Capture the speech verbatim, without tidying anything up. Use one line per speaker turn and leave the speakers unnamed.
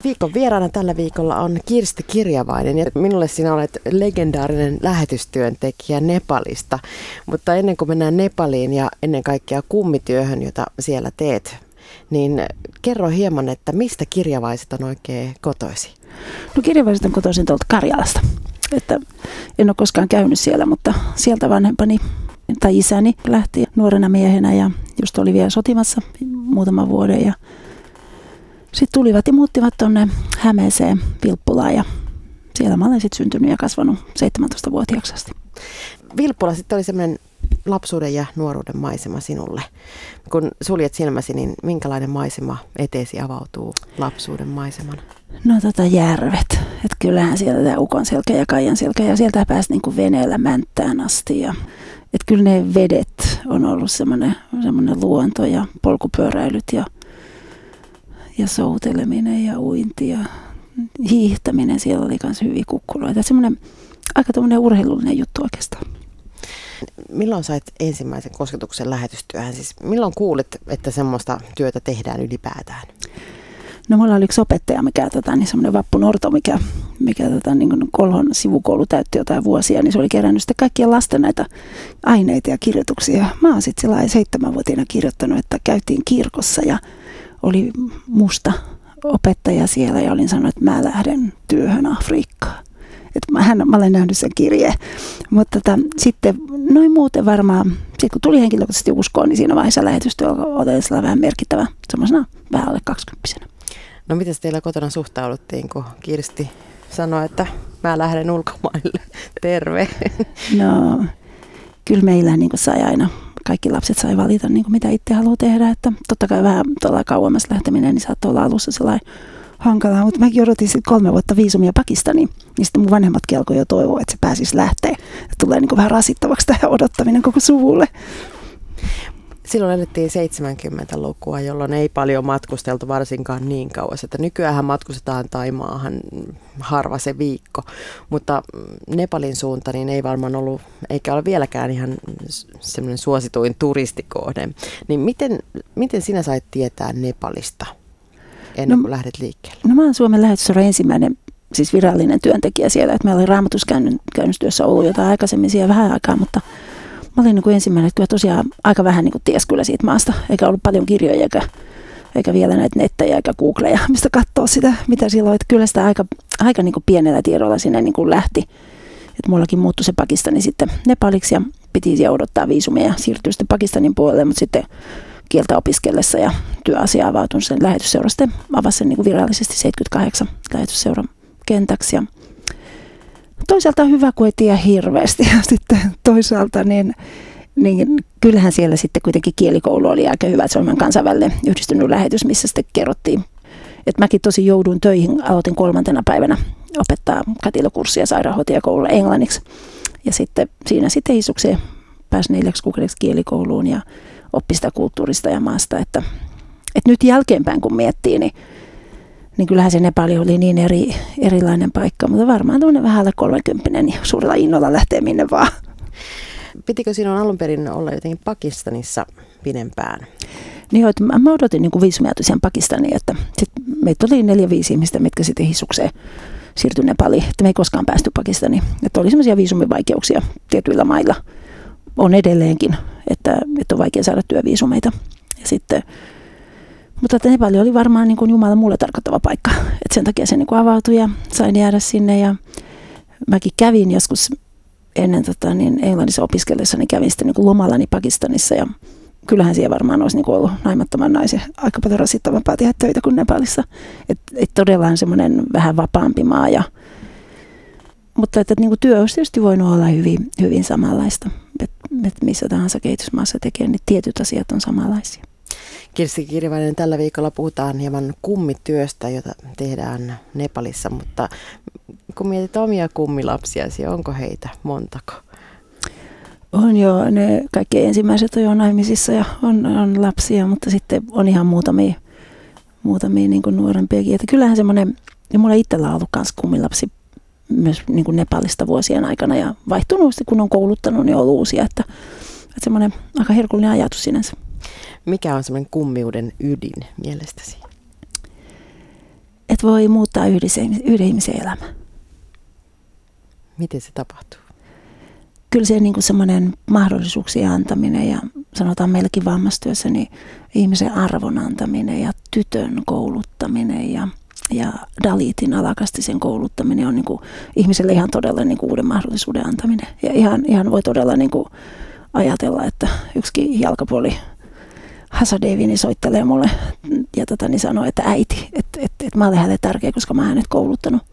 Viikon vieraana tällä viikolla on Kirsti Kirjavainen ja minulle sinä olet legendaarinen lähetystyöntekijä Nepalista. Mutta ennen kuin mennään Nepaliin ja ennen kaikkea kummityöhön, jota siellä teet, niin kerro hieman, että mistä kirjavaiset on oikein kotoisin?
No kirjavaiset on kotoisin tuolta Karjalasta. Että en ole koskaan käynyt siellä, mutta sieltä vanhempani tai isäni lähti nuorena miehenä ja just oli vielä sotimassa muutaman vuoden ja sitten tulivat ja muuttivat tuonne Hämeeseen, Vilppulaan ja siellä mä olen sitten syntynyt ja kasvanut seitsemäntoistavuotiaaksi asti.
Vilppula sitten oli semmoinen lapsuuden ja nuoruuden maisema sinulle. Kun suljet silmäsi, niin minkälainen maisema eteesi avautuu lapsuuden maisemana?
No tota järvet. Että kyllähän sieltä tämä Ukonselkä ja Kaijanselkä ja sieltä pääsi niinku veneellä Mänttään asti. Ja, että kyllä ne vedet on ollut semmoinen, semmoinen luonto ja polkupyöräilyt ja Ja souteleminen ja uinti ja hiihtäminen, siellä oli myös hyviä kukkuloita. Semmoinen aika tämmöinen urheilullinen juttu oikeastaan.
Milloin sait ensimmäisen kosketuksen lähetystyöhön? Siis milloin kuulit, että semmoista työtä tehdään ylipäätään?
No mulla oli yksi opettaja, mikä tota, niin semmoinen Vappu Norto, mikä, mikä tota, niin kuin Kolhon sivukoulu täytti jotain vuosia, niin se oli kerännyt sitten kaikkien lasten näitä aineita ja kirjoituksia. Mä oon sitten sillä seitsemänvuotiaana kirjoittanut, että käytiin kirkossa ja oli musta opettaja siellä ja olin sanonut, että mä lähden työhön Afrikkaan. Että mä, hän, mä olen nähnyt sen kirjeen. Mutta tota, sitten noin muuten varmaan, sit kun tuli henkilökohtaisesti uskoon, niin siinä vaiheessa lähetystyö oli vähän merkittävä, semmoisena vähän alle kaksikymppisenä.
No miten teillä kotona suhtauduttiin, kun Kirsti sanoi, että mä lähden ulkomaille, terve?
No kyllä meillä niin kuin sai aina. Kaikki lapset sai valita, niin kuin mitä itse haluaa tehdä. Että totta kai vähän tuolla kauemmas lähteminen niin saattoi olla alussa sellainen hankalaa. Mutta mäkin odotin sitten kolme vuotta viisumia Pakistaniin. Niin sitten mun vanhemmatkin alkoi jo toivoa, että se pääsisi lähteä. Tulee niin kuin vähän rasittavaksi tämä odottaminen koko suvulle.
Silloin elettiin seitsemänkymmentälukua, jolloin ei paljon matkusteltu varsinkaan niin kauas. Että nykyäänhän matkustetaan Taimaahan harva se viikko, mutta Nepalin suunta niin ei varmaan ollut, eikä ole vieläkään ihan semmoinen suosituin turistikohde. Niin miten, miten sinä sait tietää Nepalista ennen kuin no, lähdet liikkeelle? No mä olen Suomen lähetysseuran ensimmäinen siis virallinen työntekijä siellä. Että meillä oli raamatuskäynnistyössä ollut jotain aikaisemmin siellä vähän aikaa, mutta mä olin niin kuin ensimmäinen, että kyllä tosiaan aika vähän niin kuin ties kyllä siitä maasta, eikä ollut paljon kirjoja eikä, eikä vielä näitä nettejä eikä googleja, mistä katsoa sitä, mitä silloin. Että kyllä sitä aika, aika niin kuin pienellä tiedolla sinne niin kuin lähti. Että mullakin muuttui se Pakistani sitten Nepaliksi ja piti odottaa viisumia ja siirtyä sitten Pakistanin puolelle, mutta sitten kieltä opiskellessa ja työasia avautui sen lähetysseura sitten avasi sen niin kuin virallisesti seitsemänkymmentäkahdeksan lähetysseuran kentäksi. Ja toisaalta hyvä, kun ei tiedä hirveästi ja sitten toisaalta niin, niin kyllähän siellä sitten kuitenkin kielikoulu oli aika hyvä. Se on kansainvälinen yhdistynyt lähetys, missä sitten kerrottiin. Että mäkin tosi jouduin töihin, aloitin kolmantena päivänä opettaa kätilökurssia sairaanhoitajakoululla englanniksi. Ja sitten siinä sitten isukseen pääsi neljäksi kuukaudeksi kielikouluun ja oppi sitä kulttuurista ja maasta. Että, että nyt jälkeenpäin kun miettii, niin niin kyllähän se Nepali oli niin eri, erilainen paikka, mutta varmaan tuonne vähän alle kolmekymppinen ja suurella innolla lähtee minne vaan. Pitikö sinun alun perin olla jotenkin Pakistanissa pidempään?
Niin joo, että mä odotin niin kuin viisumia tosiaan Pakistaniin, että sit meitä oli neljä viisi ihmistä, mitkä sitten hisukseen siirtyi Nepaliin, että me ei koskaan päästy Pakistaniin. Että oli semmoisia viisumivaikeuksia tietyillä mailla, on edelleenkin, että, että on vaikea saada työviisumeita. Ja sitten Mutta että Nepali oli varmaan niin kuin Jumalan mulle tarkoittava paikka. Et sen takia se niin kuin avautui ja sain jäädä sinne. Ja mäkin kävin joskus ennen tota, niin Englannissa opiskellessa, niin kävin sitten niin kuin lomallani Pakistanissa. Ja kyllähän siellä varmaan olisi niin kuin ollut naimattoman naisen aika paljon rasittavampaa tehdä töitä kuin Nepalissa. Että et todella on semmoinen vähän vapaampi maa. Ja, mutta että, että niin kuin työ olisi tietysti voinut olla hyvin, hyvin samanlaista. Että et missä tahansa kehitysmaassa tekee, niin tietyt asiat on samanlaisia.
Kirsti Kirjavainen, tällä viikolla puhutaan hieman kummityöstä, jota tehdään Nepalissa, mutta kun mietit omia kummilapsiasi, onko heitä montako?
On jo, ne kaikki ensimmäiset on jo naimisissa ja on, on lapsia, mutta sitten on ihan muutamia, muutamia niin kuin nuorempiakin. Että kyllähän semmoinen, ja mulla itsellä on ollut myös kummilapsi myös niin kuin Nepalista vuosien aikana ja vaihtunut, kun on kouluttanut, niin on ollut uusia, että, että semmoinen aika herkullinen ajatus sinänsä.
Mikä on semmoinen kummiuden ydin mielestäsi?
että voi muuttaa yhdessä, yhden ihmisen elämä.
Miten se tapahtuu?
Kyllä se niin kuin semmoinen mahdollisuuksien antaminen ja sanotaan meilläkin vammaistyössä, niin ihmisen arvon antaminen ja tytön kouluttaminen ja, ja Dalitin alakastisen kouluttaminen on niin kuin ihmiselle ihan todella niin kuin uuden mahdollisuuden antaminen. Ja ihan, ihan voi todella niin kuin ajatella, että yksikin jalkapuoli Hasadevi niin soittelee mulle ja tota, niin sanoo, että äiti, että, että, että mä olen hänelle tärkeä, koska mä oon hänet kouluttanut.